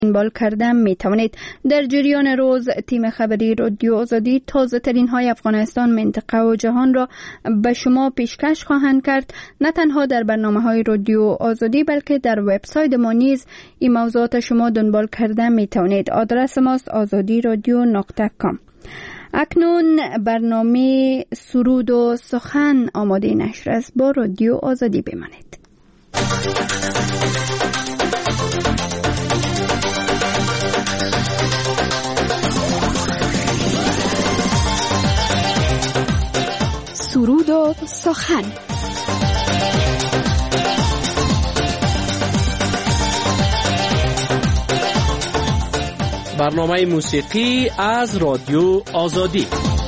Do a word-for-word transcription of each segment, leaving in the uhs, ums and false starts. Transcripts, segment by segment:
دنبال کردن می توانید. در جریان روز تیم خبری رادیو آزادی تازه ترین های افغانستان، منطقه و جهان را به شما پیشکش خواهند کرد. نه تنها در برنامه های رادیو آزادی بلکه در وبسایت ما نیز این موضوعات شما دنبال کردن می توانید. آدرس ماست آزادی رادیو نقطه کام. اکنون برنامه سرود و سخن آماده نشر است. با رادیو آزادی بمانید. سرود و سخن. برنامه موسیقی از رادیو آزادی.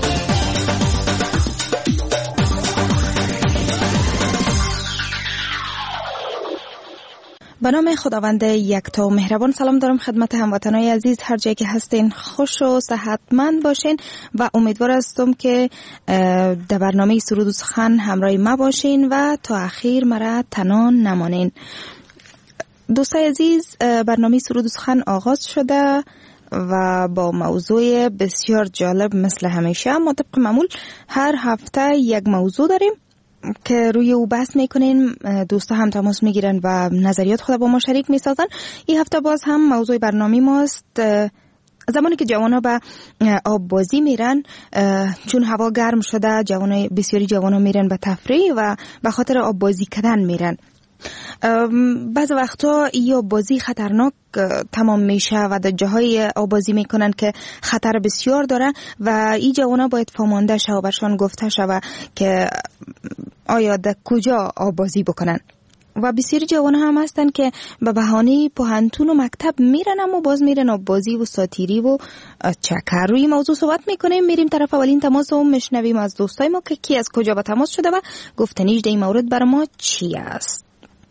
به نام خداوند یکتا و مهربان سلام دارم خدمت هموطنان عزیز، هر جایی که هستین خوش و صحتمند باشین و امیدوار هستم که در برنامه سرود و سخن همراه ما باشین و تا اخیر مرا تنها نمانین. دوستای عزیز، برنامه سرود و سخن آغاز شده و با موضوع بسیار جالب مثل همیشه. ما طبق معمول هر هفته یک موضوع داریم که روی او بحث میکنین، دوستا هم تماس میگیرن و نظریات خود با ما شریک میسازن. این هفته باز هم موضوع برنامه ماست زمانی که جوانا به آب بازی میرن، چون هوا گرم شده جوانا بسیاری جوانا میرن به تفریح و به خاطر آب بازی کردن میرن. بعض وقتا این آب بازی خطرناک تمام میشه و در جاهای آب بازی میکنن که خطر بسیار داره و این جوانا باید فامانده شه و برشان گفته شه که آیا در کجا آب بازی بکنن. و بسیاری جوان هم هستن که به بهانه پوهنتون و مکتب میرن اما باز میرن آب بازی و ساتیری و چکر. روی موضوع صحبت میکنیم. میریم طرف اولین تماس و میشنویم از دوستای ما که کی از کجا به تماس شده و گفتنیش در این مورد برای ما چی است.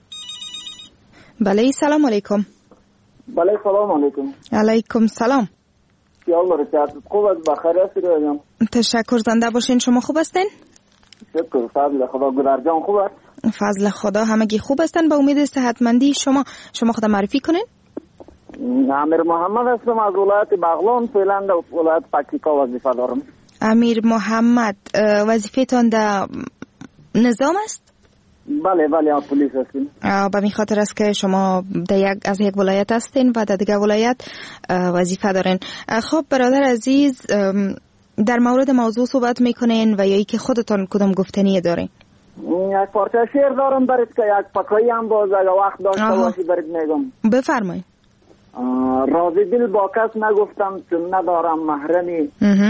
بله سلام علیکم. بله سلام علیکم. علیکم سلام. یا الله رسالت خوب است، بخیر هستید؟ تشکر، زنده باشین. شما خوب هستین؟ شکر، فضل خدا. گلر جان خوب است؟ فضل خدا همگی خوب هستن. با امید صحتمندی شما. شما خود معرفی کنین. امیر محمد هستم از ولایت بغلان، فعلا در ولایت پکتیکا وظیفه دارم. امیر محمد، وظیفه‌تان در نظام است؟ بله بله پلیس هستیم. به این خاطر است که شما در یک از یک ولایت هستین و در دیگر ولایت وظیفه دارین. خب برادر عزیز، در مورد موضوع صحبت میکنین و یا ای که خودتان کدام گفتنی دارین؟ یک پارچه شعر دارم برید که یک پکایی هم باز اگه وقت داشته باشی برید میگم. بفرمایید. رازی دل با کس نگفتم چون ندارم محرمی.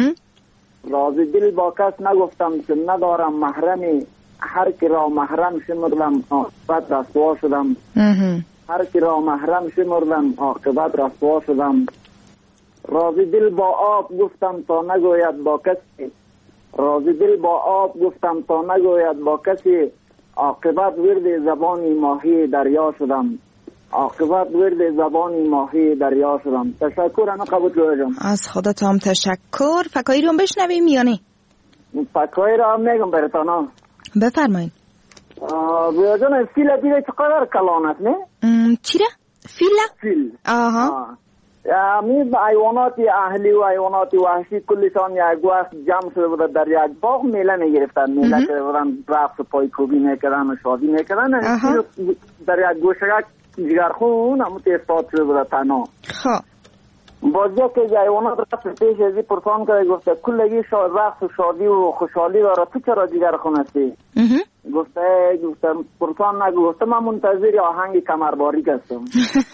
رازی دل با کس نگفتم چون ندارم محرمی. هر کی را محرم شمردم عاقبت رسوا شدم. هر کی را محرم شمردم عاقبت رسوا شدم. رازی دل با آب گفتم تا نگوید با کسی. رازی دل با آب گفتم تا نگوید با کسی. عاقبت ورد زبانی ماهی دریا شدم. عاقبت ورد زبانی ماهی دریا شدم. تشکر. انا قبول جوجم. از خودت هم تشکر. فکایی رو بشنویم یا نه؟ فکایی رو هم میگم براتون. بفرمایید. بیاجان فیل دیگه چقدر کلان است نه؟ چی را؟ فیل؟ فیل. آها. می حیوانات اهلی و حیوانات وحشی کلشان یک وقت جمع شده بود در یک باغ میله میگرفتن. میله که بودن رقص و پایکوبی میکردن و شادی میکردن. در یک گوشگک جگرخون همون تیستاد شده بود تنها. خب بازی که حیوانات رفت پیش ازی پرسان کرده گفته کلگی رقص و شادی و خوشحالی داره، تو چرا جگرخون هستی؟ گفته گفته پرسان نگو، گفته من منتظر آهنگ کمرباری هستم.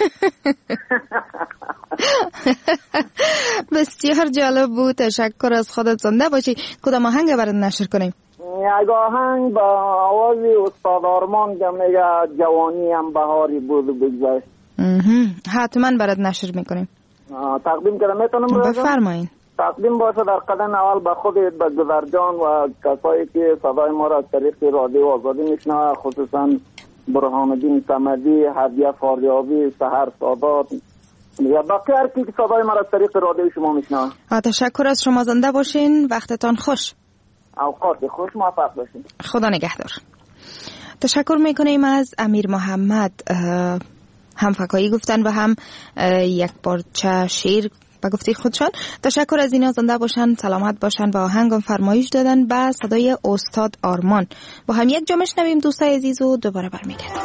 بسیار جالب بود. تشکر. از خودت. زنده باشی. کدام آهنگ برات نشر کنیم؟ یک آهنگ با آواز استاد آرمان که میگه جوانی هم بهاری بود و بگذشت. حتما برات نشر میکنیم. تقدیم کنم میتونم؟ بفرمایید. تقدیم باشه در قدم اول به خودت، به گذرجان و کسایی که صدای ما را از طریق رادیو آزادی میشنوه، خصوصا برهان الدین صمدی، هدیه فاریابی، سحر سادات یا باقی هر کی که صدای ما را از طریق رادیو شما میشنوه. تشکر. از شما. زنده باشین. وقتتان خوش. اوقات خوش. موفق باشین. خدا نگهدار. تشکر میکنیم از امیر محمد. هم فکایی گفتن و هم یک پارچه شعر به گفته خودشان. تشکر از اینا، زنده باشن، سلامت باشن و آهنگم فرمایش دادن به صدای استاد آرمان. با هم یک جا میشنویم دوستای عزیز و دوباره برمیگردیم.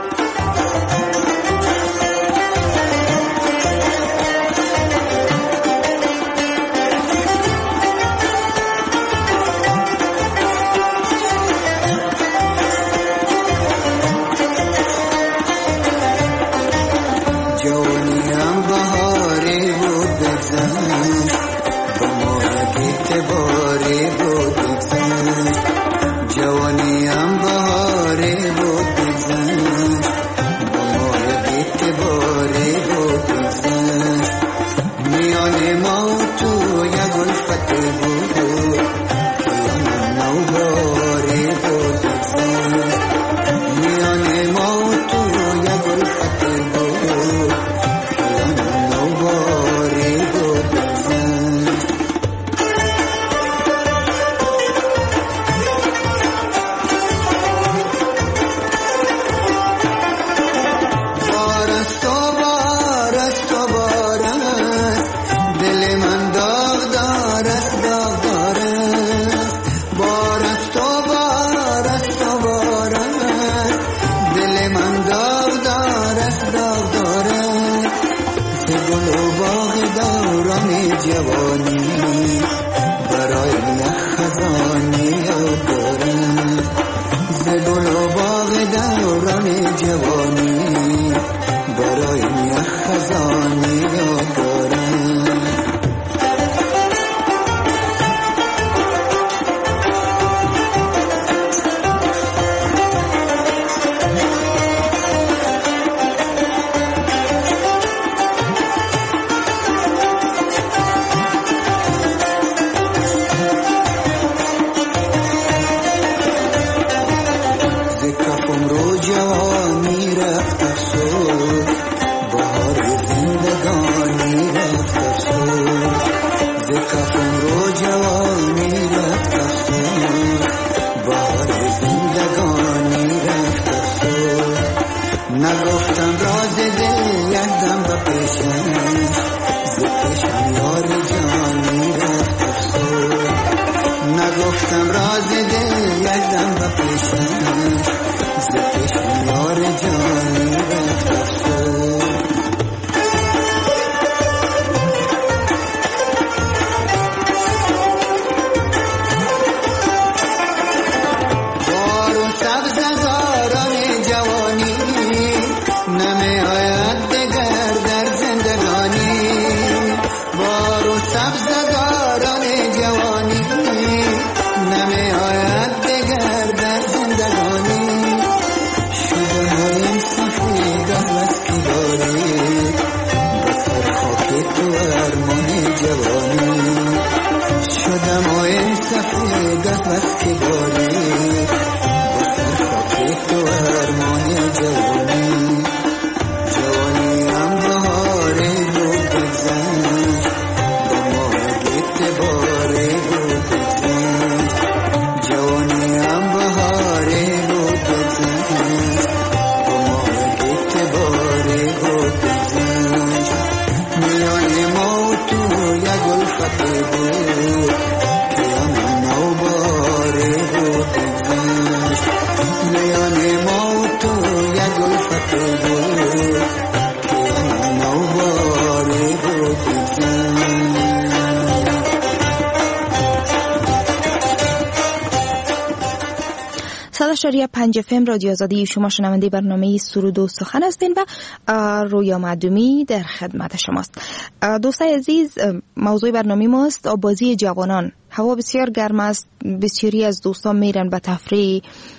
شریعه پنج فم رادیو آزادی، شما شنونده برنامه سرود و سخن هستین و رویا معدومی در خدمت شماست. دوستای عزیز، موضوع برنامه ماست آبازی جوانان. هوا بسیار گرم است، بسیاری از دوستان میرن به تفریح،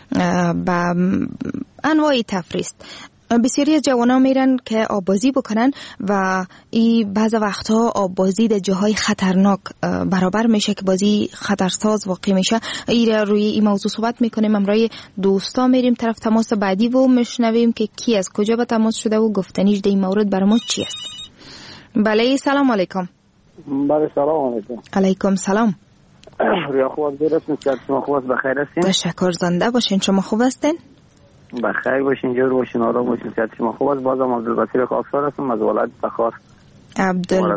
به انواع تفریح. بسیاری از جوانان میرن که آبازی بکنن و این بعض وقتها آبازی در جاهای خطرناک برابر میشه که بازی خطرساز واقع میشه. این روی این موضوع صحبت میکنیم. امروز دوستا میریم طرف تماس بعدی و میشنویم که کی از کجا به تماس شده و گفتنیش در این مورد برای ما چی است. بله، سلام علیکم. بله، سلام علیکم. علیکم سلام. ریا خوب درست میکرد، شما خوب بخیر هستین؟ تشکر، زنده باشین. شما خوب هستین؟ بخیر باشین، جور باشین، آرام باشین، صحت شما خوب است. بازم عبدالبصیر خاکسار هستم از ولایت تخار. عبدال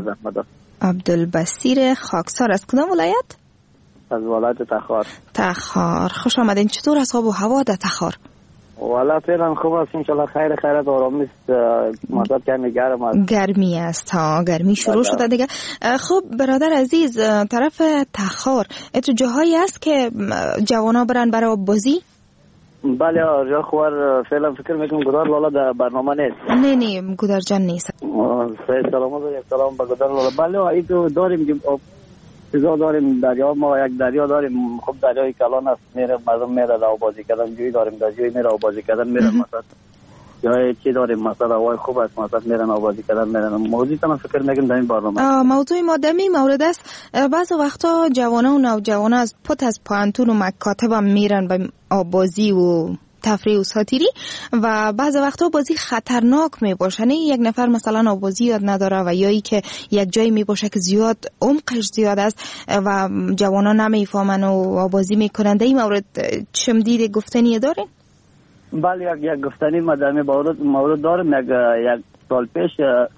عبدالبصیر خاکسار از کدام ولایت؟ از ولایت تخار. تخار، خوش آمدین. چطور است آب و هوا در تخار؟ والا فعلا خوب است ان شاء الله، خیر خیرات آرام است. مدت کمی گرم است. گرمی است ها، گرمی شروع شده دیگه. خب برادر عزیز، طرف تخار اتو جاهایی است که جوانا برن برای آب بازی؟ بله آرجا خوار فعلا فکر میکنم گدار لالا در برنامه نیست. نه نه گدار جان نیست. سلام و سلام به گدار لالا. بله ایتو داریم چیزا داریم، دریا ما یک دریا داریم. خب دریای کلان است، میره مردم میره آب بازی کردن. جوی داریم در جوی میره آب بازی کردن میره. مثلا جای چی داریم مثلا هوای خوب است، مثلا میرن آب بازی کردن میرن. موضوع تام فکر میکنم در این برنامه موضوع ما دمی مورد است. بعضی وقتا جوانا و نوجوانا از پت از پانتون و مکاتب هم میرن به آب بازی و تفریح و ساتیری و بعضی وقتا بازی خطرناک می باشه. نه یک نفر مثلا آبازی یاد نداره و یا ای که یک جایی می باشه که زیاد عمقش زیاد است و جوانا نمیفهمن و آبازی میکنن. در این مورد چم دید گفتنی دارین؟ بله یک یک گفتنی مدام مورد مورد دارم. یک یک سال پیش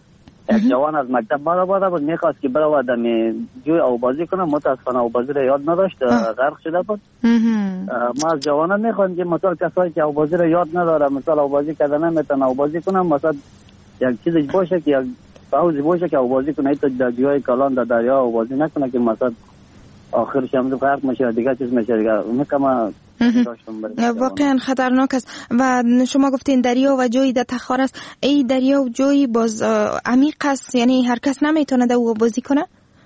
یک جوان از مکتب برآمده بود، میخواست که برود جوی آبازی کنه. متاسفانه آبازی را یاد نداشت، غرق شده بود. ما از جوانان میخوایم که مثلا کسایی که آبازی را یاد نداره، مثلا آبازی کردن نمیتونه آبازی کنه، مثلا یک چیزی باشه که یک حوضی باشه که آبازی کنه، تا در جای کلان در دریا آبازی نکنه که مثلا آخرش هم غرق میشه دیگه چیز میشه دیگه. میگم واقعا خطرناک است. و شما گفتین دریا و جوی در تخار است. ای دریا و جوی باز عمیق است، یعنی هر کس نمیتونه در او بازی کنه؟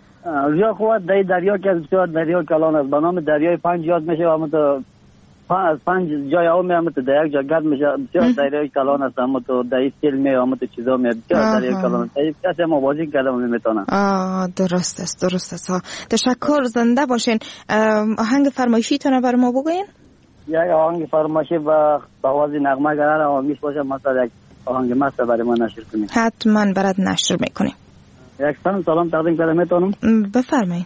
یا خود در دریا که بسیار دریا کلان است، به نام دریای پنج یاد میشه. اما تو از پنج جای او میام تو در یک جا گرد میشه. بسیار دریای کلان است، اما تو در استیل می اما تو چیزا می بسیار دریای کلان است. کسی ما بازی کرده نمیتونه. آه درست است، درست است. تشکر، زنده باشین. آهنگ فرمایشی تونه بر ما بگوین؟ یک آهنگ فرمایشی با آواز نغمه گرار آمیش باشه، مثلا یک آهنگ مست برای ما نشر کنید. حتما برات نشر میکنیم. یک سلام تقدیم کنم میتونم؟ بفرمایید.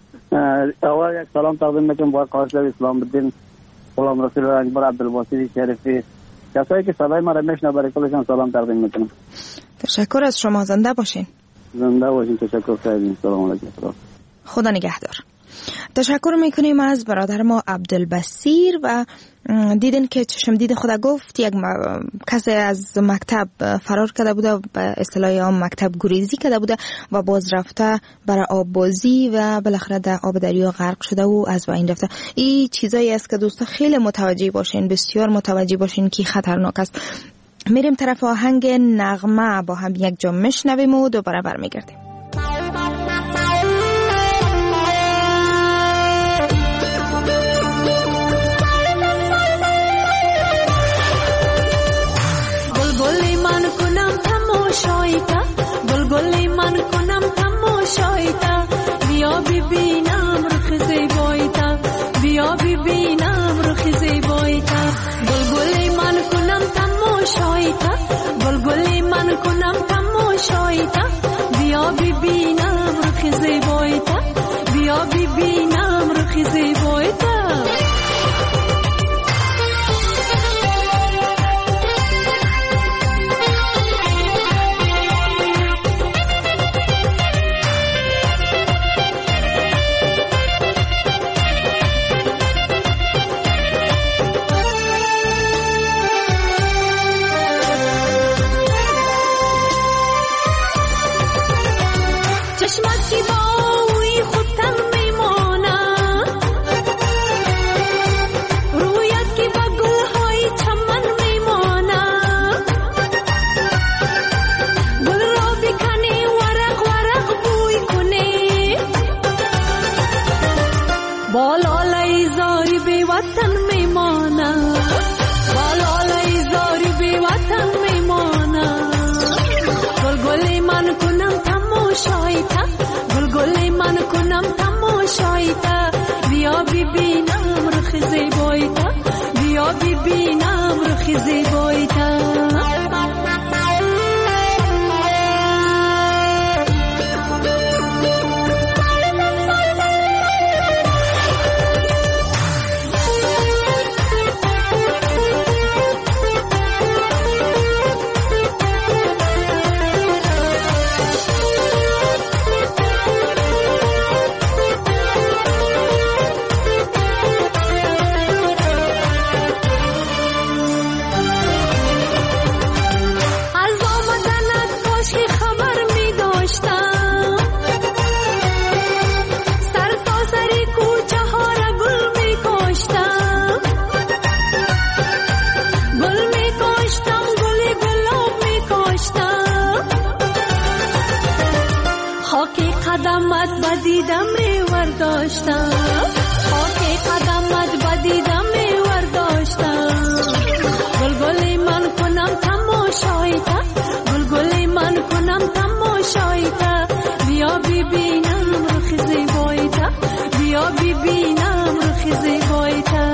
اول یک سلام تقدیم میکنم با قاصد اسلام الدین غلام رسول اکبر عبدالبصیر شریفی، کسایی که صدای ما را میشنوند برای کلشان سلام تقدیم میکنم. تشکر از شما، زنده باشین. زنده باشین، تشکر کردیم. سلام علیکم. خدا نگهدار. تشکر میکنیم از برادر ما عبدالبصیر. و دیدن که چشم دید خدا گفت یک کسی از مکتب فرار کرده بوده، به اصطلاح عام مکتب گریزی کرده بوده و باز رفته برای آب بازی و بالاخره در آب دریا غرق شده و از بین رفته. این چیزایی است که دوستا خیلی متوجه باشین، بسیار متوجه باشین که خطرناک است. میریم طرف آهنگ نغمه، با هم یک جا میشنویم و دوباره برمیگردیم. گلی من کنم تماشایتا، بیا ببینم رخ زیبایتا، بیا ببینم رخ زیبایتا. گلگلی من کنم تماشایتا، گلگلی من کنم تماشایتا، بیا ببینم رخ زیبایتا، بیا ببینم رخ زیبایتا. بیا ببینم رخ زیبایتا، بیا ببینم رخ زیبایتا. قدمت بدیدم میور داشتم، خاک قدمت بدیدم میور داشتم. گلگلی من کنم تماشایتا، گلگلی من کنم تماشایتا. بیا ببینم رخ زیبایتا، بیا ببینم رخ زیبایتا.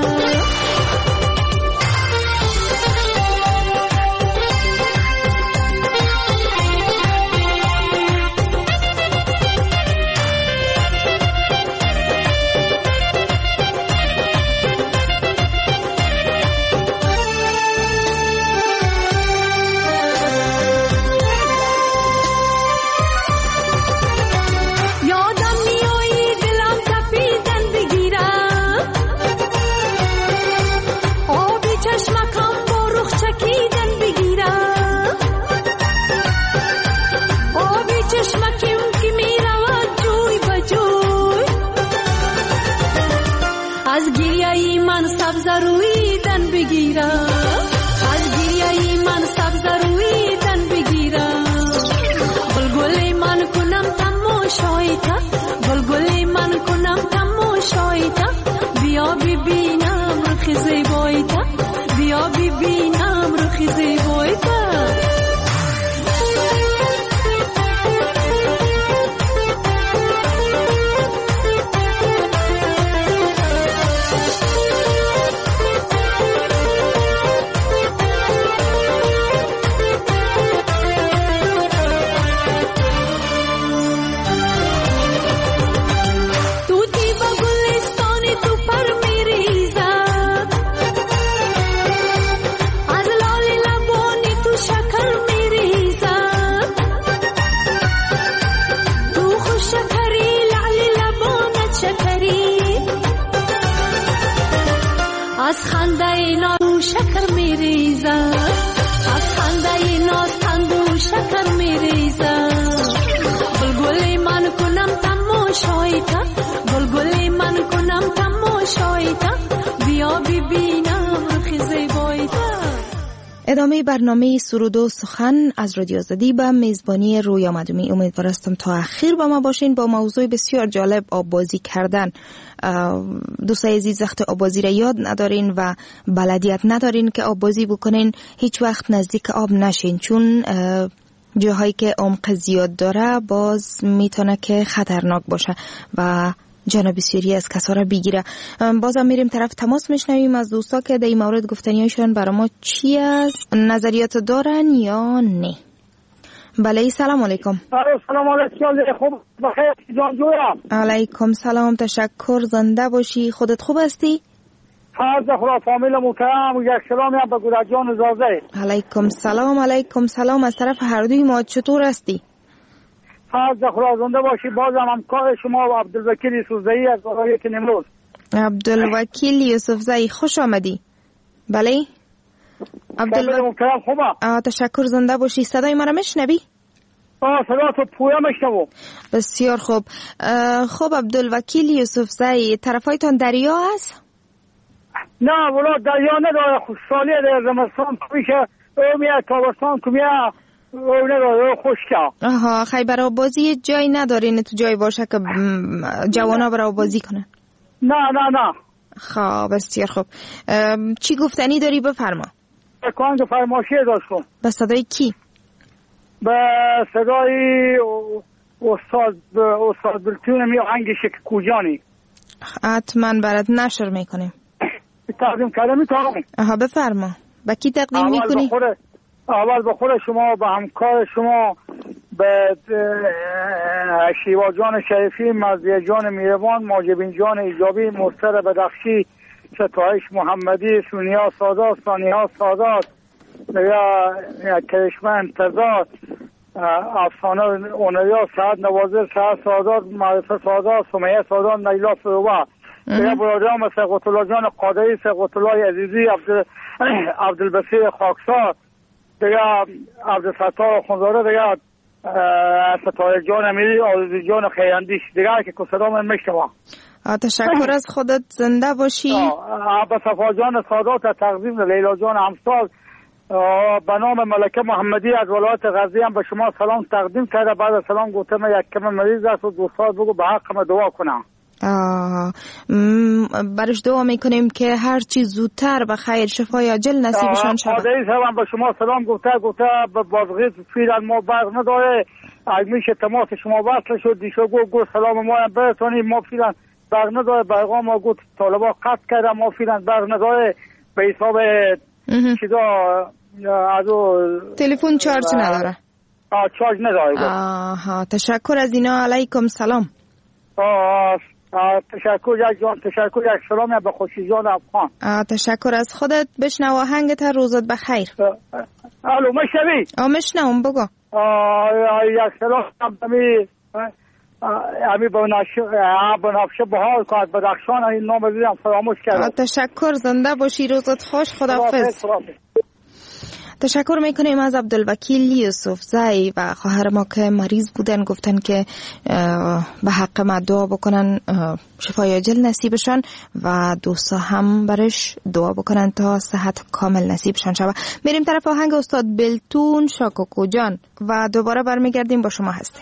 ادامه برنامه سرود و سخن از رادیو آزادی به میزبانی رویا مدومی. امیدوار هستم تا اخیر با ما باشین با موضوع بسیار جالب آب بازی کردن. دوستای عزیز وقت آب بازی را یاد ندارین و بلدیت ندارین که آب بازی بکنین، هیچ وقت نزدیک آب نشین، چون جاهایی که عمق زیاد داره باز میتونه که خطرناک باشه و جان بسیاری از کسا را بگیره. بازم میریم طرف تماس میشنویم از دوستا که در این مورد گفتنیایشون برای ما چی است، نظریات دارن یا نه. بله سلام علیکم. سلام علیکم. خوب بخیر جان جویا. علیکم سلام، تشکر، زنده باشی. خودت خوب هستی؟ فرض خدا فامیل محترم و یک سلامی هم به گورد جان زازه. علیکم سلام. علیکم سلام. از طرف هر دوی ما چطور هستی؟ فرض خدا زنده باشی. بازم همکار شما و عبدالوکیل یوسفزئی از ولایت نیمروز. عبدالوکیل یوسفزئی خوش آمدی. بله عبدالوکیل محترم خوبه. تشکر، زنده باشی. صدای مرا میشنوی؟ آه صدا تو پویا میشنوم. بسیار خوب. خب عبدالوکیل یوسفزئی، طرفایتان دریا هست؟ نه ولی دریا نداره، خوشحالی در زمستان میشه او میاد، تابستان که میاد او نداره، او خشکه. آها، خیبر آبازی جای ندارین تو جای باشه که جوانا برای آبازی کنن؟ نه نه نه. خب بسیار خوب. چی گفتنی داری بفرما. کانگ فرماشی داشتم. به صدای کی؟ به صدای استاد استاد بلتون می آهنگش کوجانی. حتما برات نشر میکنیم. تقدیم کردم میتونم. آها بفرما. با کی تقدیم میکنی؟ اول به خود شما، به همکار شما، به شیوا جان شریفی، مزیه جان میروان، ماجبین جان ایجابی، مستر بدخشی، ستایش محمدی، سونیا سادات، سانیها سادات، یا کرشمه انتظار، افسانه اونریا، سعد نوازر، سعد سادات، معرفه سادات، سمیه سادات، نیلا فروبه، یا برادران مثل قطلا جان قادری، قطلا عزیزی، عبدالبصیر خاکسار، دیگه عبدالفتار خونزاده، دیگه ستایش جان امیری، آرزو جان خیراندیش، دیگه که صدا من میشنوم. تشکر از خودت، زنده باشی. عباس صفا جان سادات، تقدیم لیلا جان همسال، به نام ملکه محمدی از ولایت غزنی هم به شما سلام تقدیم کرده. بعد از سلام گفتم یک کم مریض است و دوستان بگو به حقم دعا کنم. آه برش دعا میکنیم که هر چیز زودتر به خیر شفای عاجل نصیبشان شود. خدایی هم به شما سلام گفته گفته بازغیت فیران ما برق نداره، اگه میشه تماس شما وصل شد دیشو گو گو سلام ما هم برسونیم، ما فیران برق نداره، برقا ما گفت طالبا قطع کرده، ما فیران برق نداره به حساب چیزا از تلفن چارج نداره. آه چارج نداره. آها تشکر از اینا. علیکم سلام. آه تشکر یک جان، تشکر یک سلامی به خوشی جان افغان. تشکر از خودت. بشنو آهنگت، روزت بخیر. الو مشنوی؟ آ مشنوم بگو. یک سلام امی امی بنفشه بحال که از بدخشان این نام دیدم فراموش کردم. تشکر، زنده باشی، روزت خوش، خداحافظ. تشکر میکنیم از عبدالوکیل یوسف زی و خواهر ما که مریض بودن، گفتن که به حق ما دعا بکنن شفای عاجل نصیبشان و دوستا هم برش دعا بکنن تا صحت کامل نصیبشان شود. میریم طرف آهنگ استاد بلتون شاکوکو جان و دوباره برمیگردیم با شما هستیم.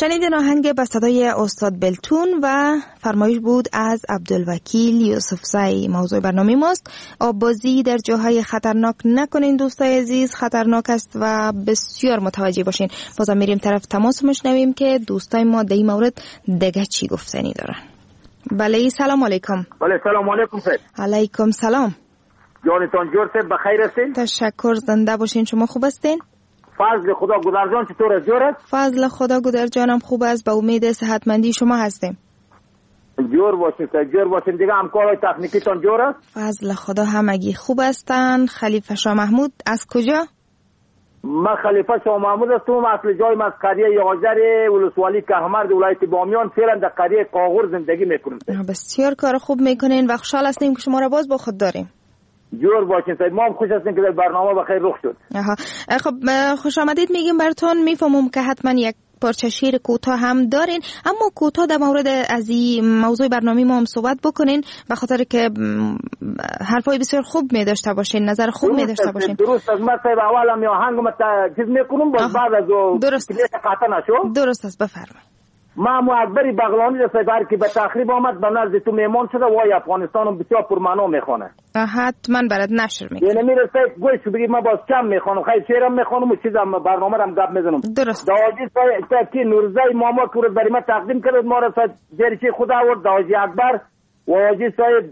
شنیدین آهنگ به صدای استاد بلتون و فرمایش بود از عبدالوکیل یوسفزئی. موضوع برنامه ماست آببازی در جاهای خطرناک نکنین دوستای عزیز، خطرناک است و بسیار متوجه باشین. بازم میریم طرف تماس میشنویم که دوستای ما در این مورد دیگه چی گفتنی دارن. بله سلام علیکم. بله سلام علیکم سید. علیکم سلام. جانتان جور سید بخیر هستین؟ تشکر، زنده باشین. شما خوب هستین؟ فضل خدا گودرجان چطور است؟ جور است؟ فضل خدا گودرجانم خوب است، به امید صحتمندی شما هستیم. جور باشین سید، جور باشین. دیگه همکارای تکنیکی تان جور است؟ فضل خدا همگی خوب هستن. خلیفه شاه محمود از کجا؟ من خلیفه شاه محمود هستم. اصل جایم از قریه یازر ولسوالی کهمرد ولایت بامیان، فعلا در قریه قاغور زندگی میکنم. بسیار کار خوب میکنین و خوشحال هستیم که شما را باز با خود داریم. جور باشین سید، ما هم خوش هستیم که در برنامه بخیر رخ شد. آها. خب خوش آمدید میگیم براتون. میفهمم که حتما یک پارچه شعر کوتاه هم دارین، اما کوتاه در مورد از این موضوع برنامه ما هم صحبت بکنین، به خاطر که حرفای بسیار خوب می داشته باشین، نظر خوب می داشته باشین. درست است. من صاحب اول هم آهنگم چیز میکنم، باز بعد از درست است. قطع نشو. درست است، بفرمایید. ما مو اکبری بغلانی در سفر که به تخریب آمد به نزد تو میمان شده، وای افغانستان بسیار پرمعنا میخونه. حتما برات نشر میکنم. یعنی میرسه گوش بگی ما باز کم میخونم، خیلی شعرم میخونم و چیزام برنامه رم گپ میزنم. درست. داوودی صاحب که نورزای ماما که برای ما تقدیم کرد، ما را جریشی خدا آورد داوودی اکبر و حاجی صاحب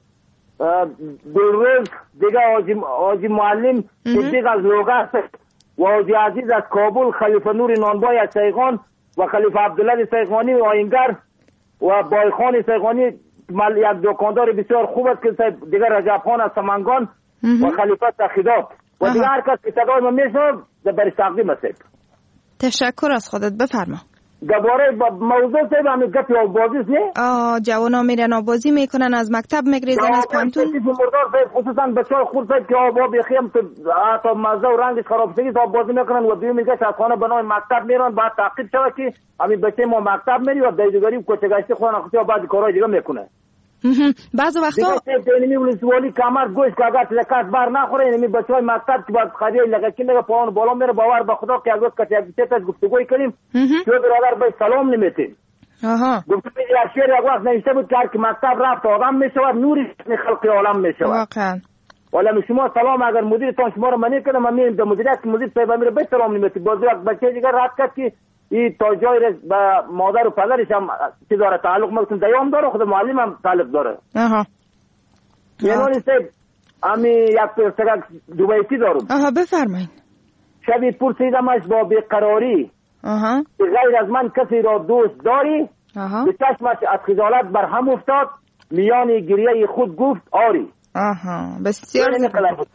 گلروز دیگه، حاجی حاجی معلم صدیق از لوگا و حاجی عزیز از کابل، خلیفه نور نانبای از سیغان و خلیفه عبدالله سیغانی و آینگر و بایخان سیغانی، یک دکاندار بسیار خوب است که دیگر رجب خان از سمنگان و خلیفه تخیدات و دیگر هر کس که صدای ما میشنوه در برش تقدیم است. تشکر از خودت. بفرما. درباره موضوع صاحب همین گپی آبازی است نه؟ آه جوانا میرن آبازی میکنن، از مکتب میگریزن، از پانتون. مردار صاحب خصوصا بچه‌های خرد صاحب که آب آب بخیم تو حتی مزه و رنگش خراب شده آبازی میکنن و دیو میگه از خانه بنای مکتب میرن، بعد تعقیب شود که همین بچه ما مکتب میری و دیگری کوچه گشته خونه خودی بعد کارهای دیگه میکنه. بعضی وقتا اینمی ولسوالی کمر گوش که اگر لکات بار نخوره، اینمی بچهای مکتب که بعد خریه لگکی نگه پاون بالا میره، باور به خدا که اگر کسی یک چیز گفتگوی کنیم شو برادر به سلام نمیتیم. آها. گفتم یک شعر یک وقت نوشته بود که مکتب رفت آدم میشود، نوری خلق عالم میشود. واقعا. ولی شما سلام اگر مدیرتان شما رو منی کنه، من میرم در مدیریت مدیر صاحب میره به سلام نمیتیم. باز یک بچه دیگه رد کرد که این تا جای رس با مادر و پدرش هم چی داره تعلق مکتون دیام داره، خود معلم هم تعلق داره. آها. یعنی سه امی یک پرسگک دوبایتی دارم. آها بفرمایید. شبی پرسیدمش با بیقراری. آها. غیر از من کسی را دوست داری؟ آها. به چشمش از خجالت بر هم افتاد، میان گریه خود گفت آری. آها بسیار یعنی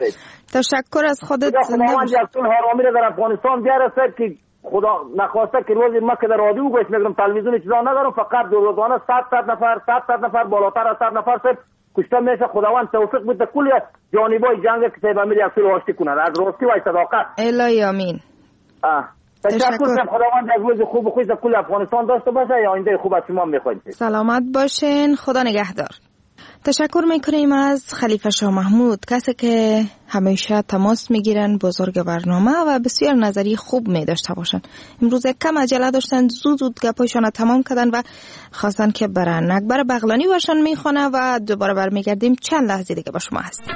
تشکر از خودت. خداوند یک سون حرامی را در افغانستان بیارسد که خدا نخواسته که روزی ما که در رادیو گوش میگم، تلویزیون چیزا ندارم، فقط دو روزانه صد صد نفر صد صد نفر بالاتر از صد نفر صد کشته میشه. خداوند توفیق بده کل جانبای جنگ که صاحب امیر یک سال واشتی کنند از راستی و صداقت. الهی آمین. اه تشکر. خداوند از روز خوب و خوش در کل افغانستان داشته باشه. یا آینده خوب از شما میخوایم. سلامت باشین، خدا نگهدار. تشکر میکنیم از خلیفه شاه محمود، کسی که همیشه تماس میگیرن، بزرگ برنامه و بسیار نظری خوب میداشته باشن. امروز کم عجله داشتن، زود زود گپایشان تمام کردن و خواستن که برن اکبر بغلانی باشن میخونه و دوباره برمیگردیم چند لحظه دیگه با شما هستیم.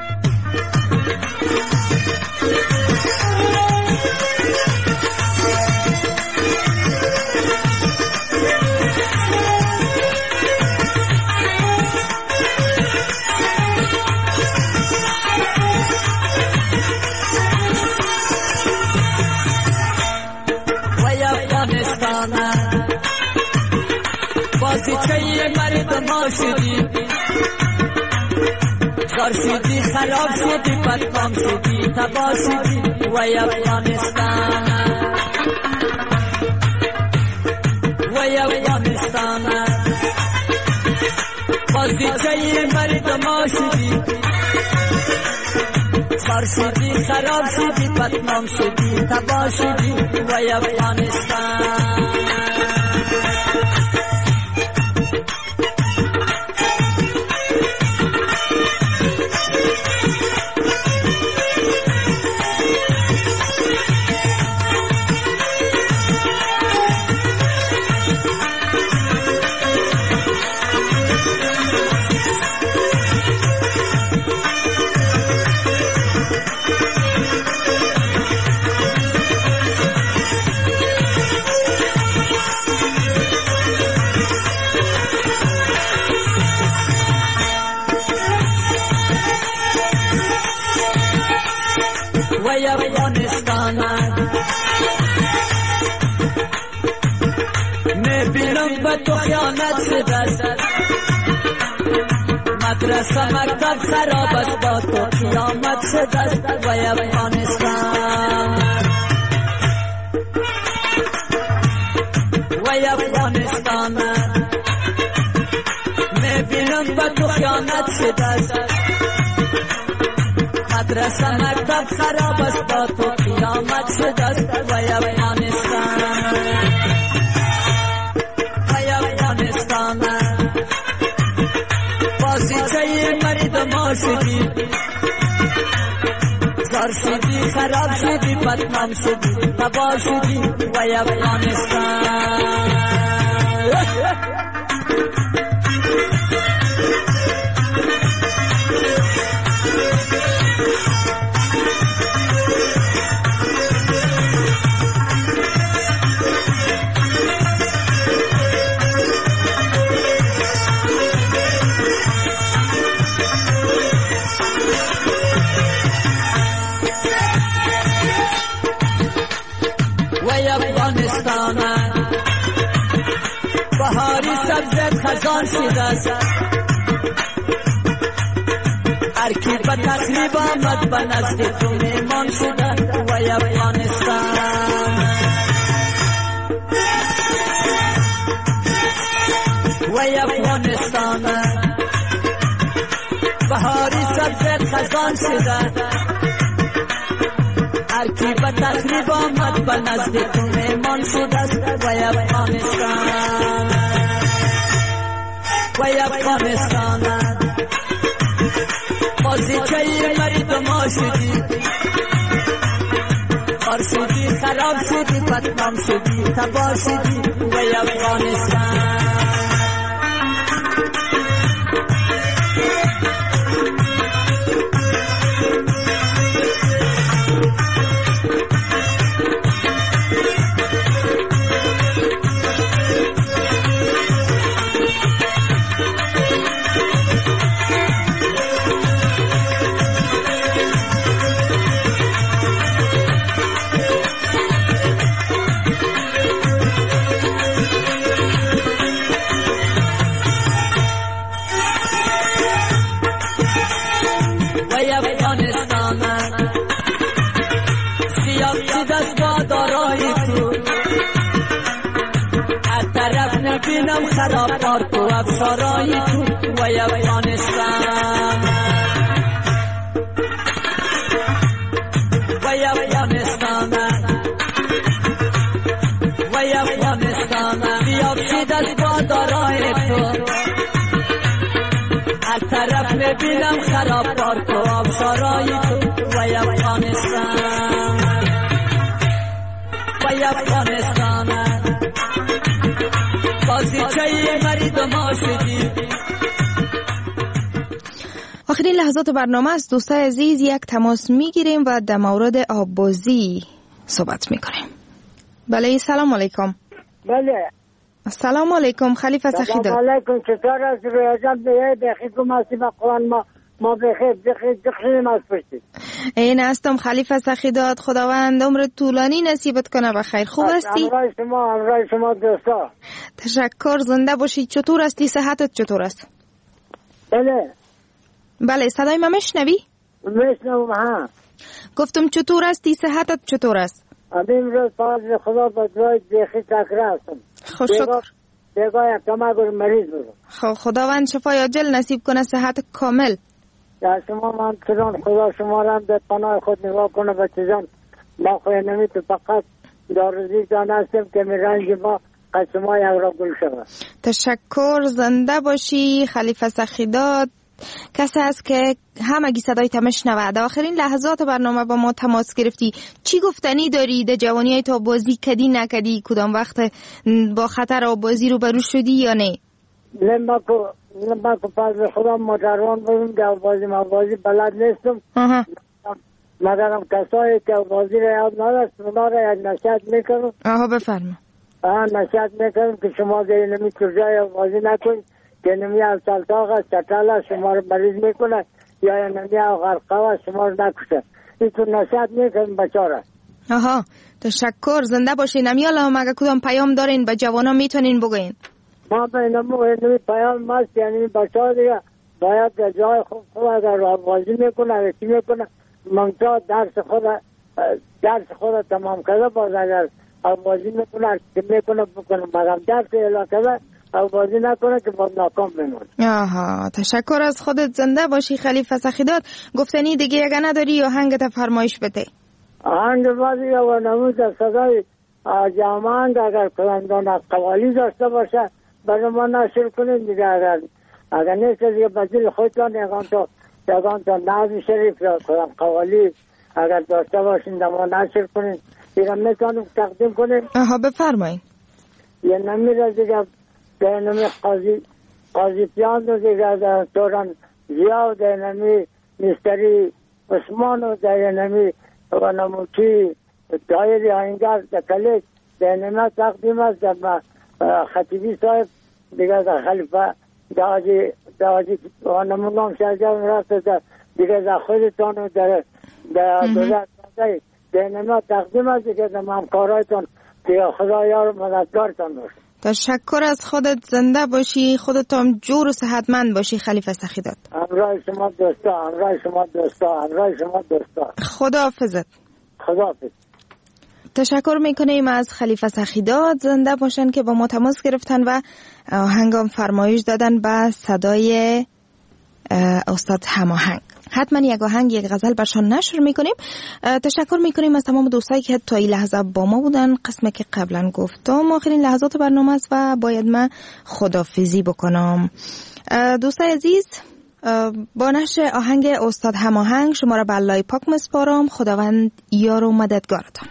بازیچه مرد ما شدی، زار شدی، خراب شدی، بدنام شدی، تباه شدی وای افغانستان، وای افغانستان. بازیچه مرد ما شدی، زار شدی، خراب شدی، بدنام شدی، تباه شدی وای افغانستان. خیانت شده است. مدرسه مکتب خراب است با تو قیامت شده است. وای افغانستان وای افغانستان میبینم با تو خیانت شده است. مدرسه مکتب خراب است با تو قیامت شده است. وای افغانستان وای افغانستان بازیچه مردم شدی، زار شدی خراب شدی بدنام شدی تباه شدی. وای افغانستان بهاری سبزت خزان شده است. هر کی به تقریب آمد به نزد تو میمان شده. وای افغانستان وای افغانستان بهاری سبزت خزان شده. هر کی به تقریب آمد به نزد تو میمان شده است. وای افغانستان وای افغانستان بازیچه مردم شدی، خار شدی خراب شدی بدنام شدی تباه شدی. وای افغانستان بینم خراب پارک و افشارای تو. وای افغانستان وای افغانستان وای افغانستان بیاب شید از بادارای تو. هر طرف میبینم خراب پارک و افشارای تو. وای افغانستان وای افغانستان آخرین لحظات برنامه است. دوستای عزیز یک تماس میگیریم و در مورد آببازی صحبت میکنیم. بله سلام علیکم. بله سلام علیکم خلیفه سخیداد. سلام علیکم. چطور است ریاضت به دقیقه ماسی با قرآن ما ما بخیر بخیر بخیر از پشتید. این هستم خلیفه سخیداد. خداوند عمر طولانی نصیبت کنه. بخیر خوب هستی؟ همراه شما همراه شما دوستا. تشکر زنده باشید. چطور هستی؟ صحتت چطور است؟ بله بله صدای من میشنوی؟ میشنوم. ها گفتم چطور هستی؟ صحتت چطور است؟ امروز روز پاس خدا با دعای بخیر تکرار هستم. خوش شکر. بگاه یک کمک مریض بود. خب خداوند شفای عاجل نصیب کنه صحت کامل. یا شما من چران خدا شما را به پناه خود نگاه کنه بچه جان. ما خواه نمی تو فقط دارزی جان هستیم که می رنج ما قد شما یک را گل شود. تشکر زنده باشی خلیفه سخیداد. کسی است که همگی صدای تمش نوه. آخرین لحظات برنامه با ما تماس گرفتی. چی گفتنی داری در جوانی های تا بازی کدی نکدی؟ کدام وقت با خطر آبازی رو برو شدی یا نه؟ لما کو لما کو پاس خدا موتروان بودم که آبازی ما بازی بلد نیستم. مگرم کسایی که آبازی را یاد نداشت اونا را یک نصیحت میکنم. آها بفرما. آها نصیحت میکنم که شما دیگه نمی چرجای آبازی نکنید که نمی از سلطاق چطاله شما رو مریض میکنه یا نمی از غرقه شما رو نکشه. این تو نصیحت میکنم بچاره. آها تشکر زنده باشین. نمیالا هم اگه کدام پیام دارین به جوانا میتونین بگوین. ما به اینمو اینمی پیام ماست، یعنی بچه ها دیگه باید در جای خوب خوب اگر بازی میکنه اگر چی میکنه منطقه درس خود درس خود تمام کرده باز اگر بازی میکنه چی میکنه بکنه مگم درس اعلا کرده بازی نکنه که باز ناکام بمونه. آها، تشکر از خودت. زنده باشی خلیفه سخیدات. گفتنی دیگه اگه نداری یا آهنگت فرمایش بده؟ آهنگ بازی و نمود صدای جامعه اگر کلندان قوالی داشته باشه برای ما نشر کنید دیگه. اگر اگر نیست دیگه بزیل خودتان یکان تو یکان تو نازی شریف یا قوالی اگر داشته باشین در ما نشر کنید دیگه میتونیم تقدیم کنیم. آها بفرمایید. یه نمیره دیگه در نمی قاضی قاضی پیان دو دیگه در دوران زیاد در نمی مستری عثمان و در نمی و نموچی دایری آینگر در کلیک در نمی تقدیم است در خطیبی صاحب دیگه در خلیفه داجی داجی و نمونام شرجان راست در دیگه در خودتان و در در دولت در نمی تقدیم است دیگه در همکارایتان دیگه خدا یار مددگارتان باشه. تشکر از خودت. زنده باشی، خودت هم جور و صحتمند باشی خلیفه سخیدات. همراه شما دوستا، همراه شما دوستا، همراه شما دوستا. خداحافظت. خداحافظ. تشکر میکنیم از خلیفه سخیدات. زنده باشن که با ما تماس گرفتن و آهنگام فرمایش دادن به صدای استاد هماهنگ. حتما یک آهنگ یک غزل برشان نشر میکنیم. تشکر میکنیم از تمام دوستایی که تا این لحظه با ما بودن. قسمی که قبلا گفتم آخرین لحظات برنامه است و باید من خدافیزی بکنم. دوستای عزیز، با نشر آهنگ استاد هماهنگ شما را به الله پاک مسپارم. خداوند یار و مددگارتان.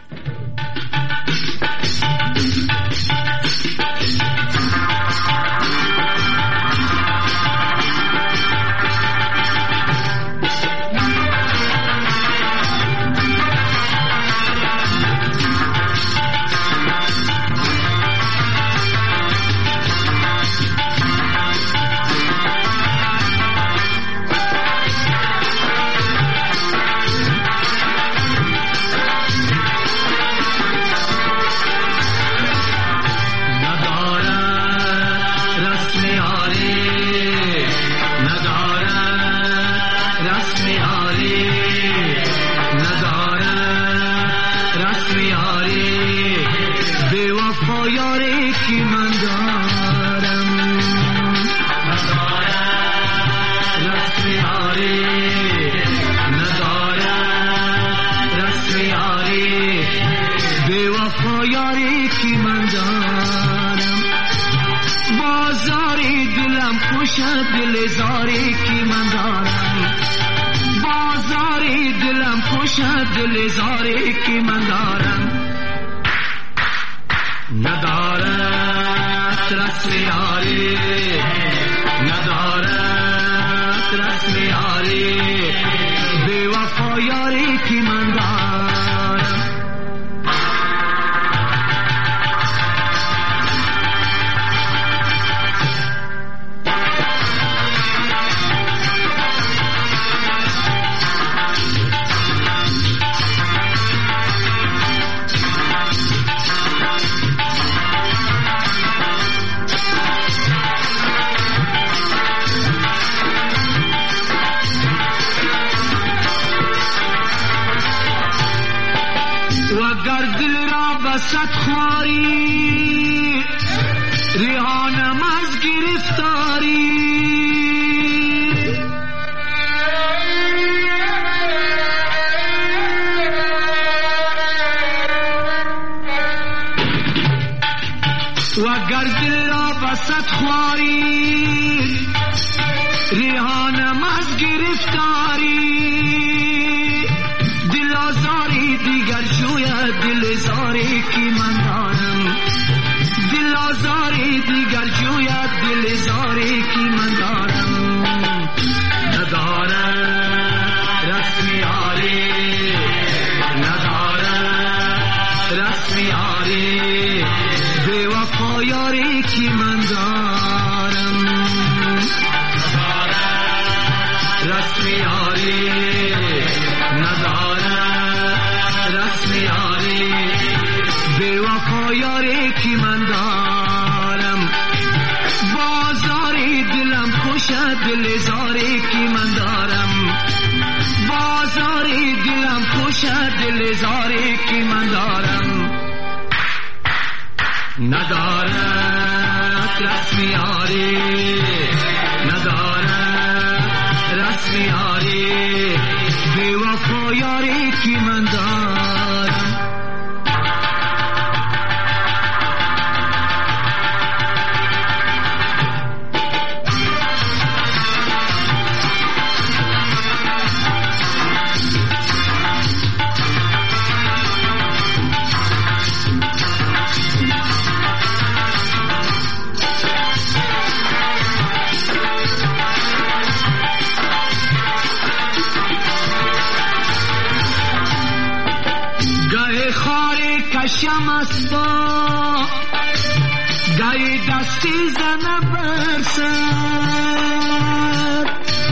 دل زاری کی من دارم، بازاری دلم خوشد دل زاری کی من دارم، ندارد رسم یاری، ندارد رسم یاری، بی وفا یاری کی من دارم. صد خواری ریحانم از گرفتاری، و گر دل را بسد خواری ریحانم از گرفتاری، دل آزاری دیگر جوید دل زاری کی من دارم، دل آزاری دیگر جوید دل زاری کی من دارم، ندارم رسم یاری، ندارم رسم یاری، بی وفا یاری کی من دارم، ندارم رسم یاری، ندارم رسم یاری، بی وفا یاری کی من دارم، ندارد رسم یاری، ندارد رسم یاری، بی وفا یاری که من دارم. کشم از با گای دستی زنه برسد،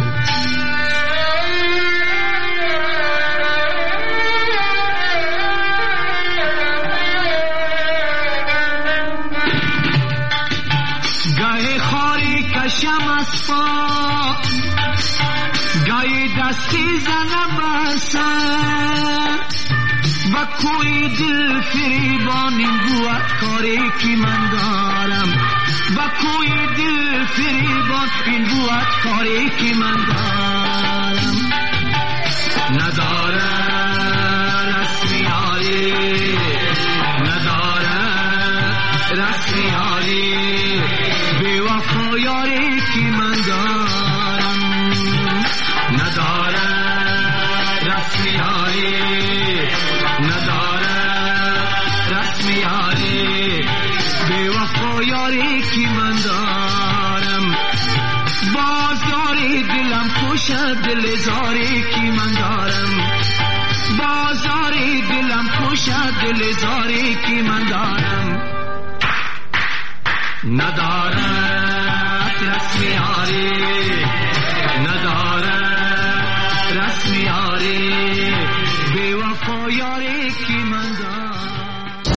گای خاری کشم از با گای دستی زنه برسد، با کوی دل فریبان این بوت کاری که من دارم، با کوی دل فریبان این بوت کاری که من دارم. نداره رسم یاری، نداره رسم یاری، بی وفا یاری که من دارم. نداره رسم یاری، نداره رسم یاری، بی وفا یاری که من دارم. بازاری دلم خوشه دل زاری که من دارم، بازاری دلم خوشه دل زاری که من دارم. نداره رسم یاری،